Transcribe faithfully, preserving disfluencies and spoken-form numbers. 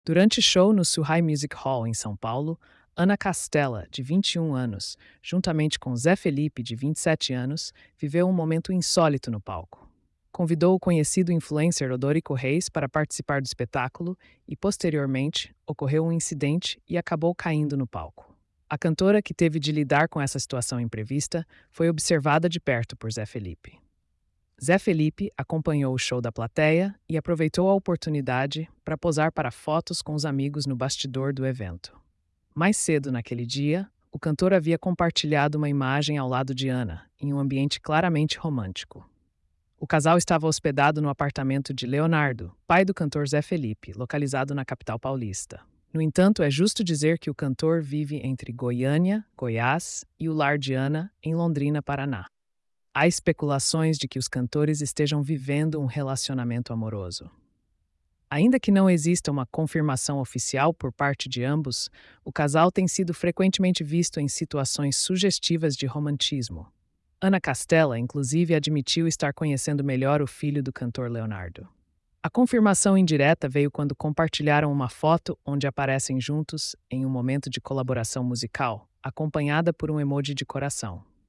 Durante show no Suhai Music Hall, em São Paulo, Ana Castela, de vinte e um anos, juntamente com Zé Felipe, de vinte e sete anos, viveu um momento insólito no palco. Convidou o conhecido influencer Odorico Reis para participar do espetáculo e, posteriormente, ocorreu um incidente e acabou caindo no palco. A cantora, que teve de lidar com essa situação imprevista, foi observada de perto por Zé Felipe. Zé Felipe acompanhou o show da plateia e aproveitou a oportunidade para posar para fotos com os amigos no bastidor do evento. Mais cedo naquele dia, o cantor havia compartilhado uma imagem ao lado de Ana, em um ambiente claramente romântico. O casal estava hospedado no apartamento de Leonardo, pai do cantor Zé Felipe, localizado na capital paulista. No entanto, é justo dizer que o cantor vive entre Goiânia, Goiás, e o lar de Ana, em Londrina, Paraná. Há especulações de que os cantores estejam vivendo um relacionamento amoroso. Ainda que não exista uma confirmação oficial por parte de ambos, o casal tem sido frequentemente visto em situações sugestivas de romantismo. Ana Castela, inclusive, admitiu estar conhecendo melhor o filho do cantor Leonardo. A confirmação indireta veio quando compartilharam uma foto onde aparecem juntos em um momento de colaboração musical, acompanhada por um emoji de coração.